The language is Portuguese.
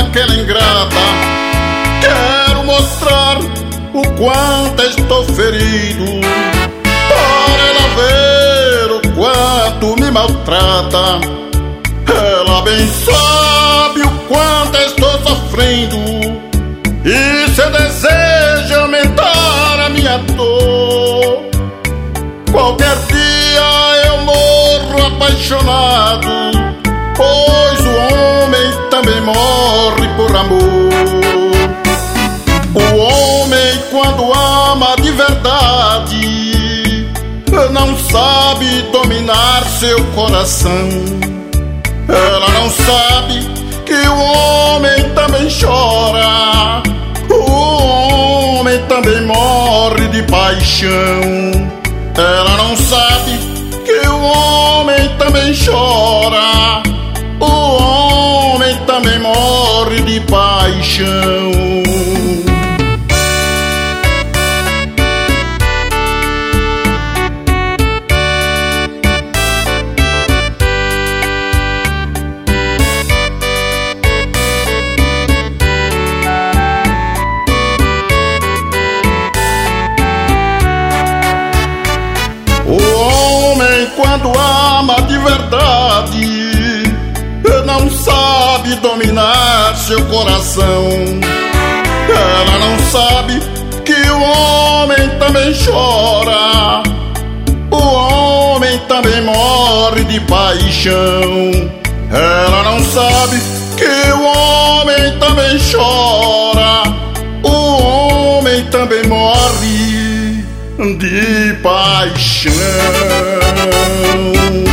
aquela ingrata. Quero mostrar o quanto estou ferido, para ela ver o quanto me maltrata. Ela bem sabe o quanto estou sofrendo, e seu desejo aumentar a minha dor. Qualquer dia eu morro apaixonado, pois o homem também morre por amor. O homem, quando ama de verdade, não sabe dominar seu coração. Ela não sabe que o homem também chora, o homem também morre de paixão. Ela não sabe que o homem também chora, o homem também morre de paixão. Quando ama de verdade, não sabe dominar seu coração. Ela não sabe que o homem também chora, o homem também morre de paixão. Ela não sabe que o homem também chora, o homem também morre de paixão.